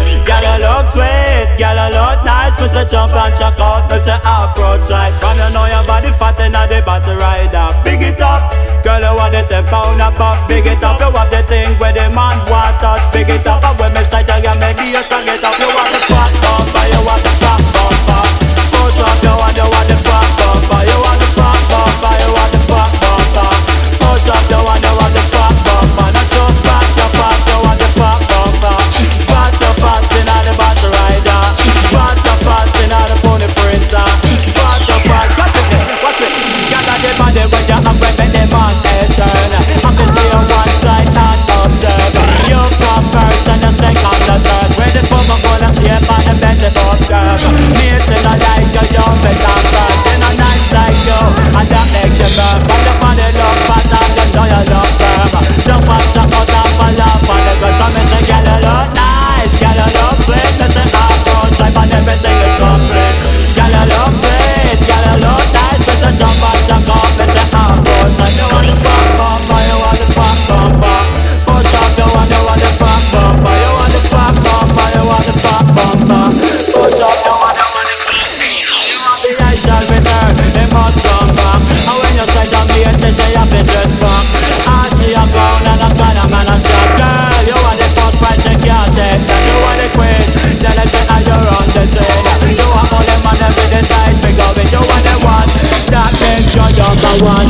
Girl, you look sweet, girl, you look nice. Me say jump and check out, me say approach right. From you know your body fat inna the battle rider. Big it up, girl, you want the 10 pound a pop. Big it up, you want the thing where the man want touch. Big it up, and when me say you get me gear, so get up. You want the fat bumper, you want the fat bumper. Push up, you want the fat bumper. You want the fat bumper, you want the fat bumper. Push up, you want the fat bumper. Not just fat, you want the fat bumper. Fat inna the battle rider. Fat inna the pony printer. Fat, watch it. Gather the body when you have when the man is turn. I'm just here one side and observe. You come first and you second the third. When the woman gonna shape on the bed the both curve. Me till I like you, you better first. In a nice like you, and that makes you burn. But your body look fat and you know you look firm. Jump and jump out and fall off on the ground. So me say, girl, you look nice, girl, you look sweet. Me say, approach life and everything is complete. Girl, you look sweet, girl, you look nice. Me say, jump and jump off. Me say, approach life. You want the fat bumper, you want the fat bumper. Push up, you want the fat bumper. You want the fat bumper, you want the fat bumper. Push up, you want the fat bumper. The eye shall return, they must come back. And when you say down the edge, they say you have to dress back. And she a ground and a kind of man a shot. Girl, you want the first prize, you can't take that. You want the queen, then I say how you run the scene. You want all the man every day side, pick up it. You want the one, that makes you number one.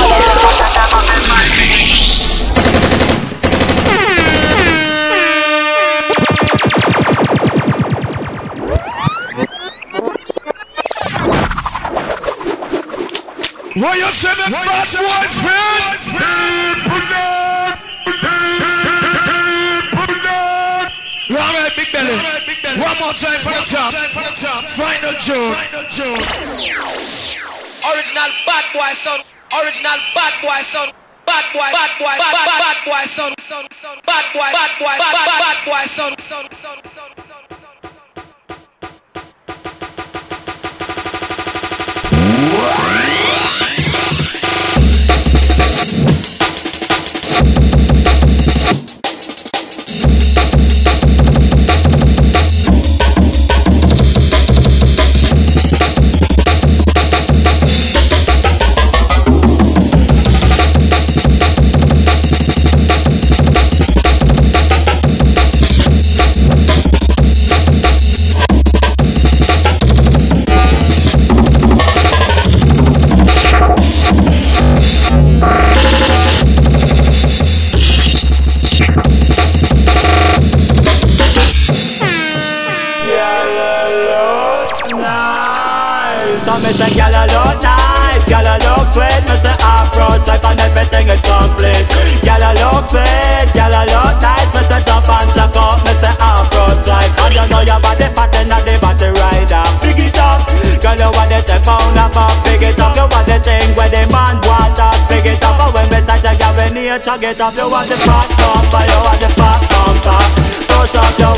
What you say, the bad boy friend? Alright, Big Belly. One more time for the top. Final tune. Original bad boy son. Original bad boy son. Bad boy son. Bad boy son. Me say, girl, you look nice, girl, you look sweet. Me say, approach life and everything is complete. Girl, you look sweet, girl, you look nice. Me say, jump and check out. Me say, approach life. And you know your body fat inna the battle rider. Big it up, girl, you want the 10 pound a pop. Big it up, you want the thing where the man want us. Big it up, and when me say, you get nature, get up. You want the fat bumper, you want the fat bumper. Push up, you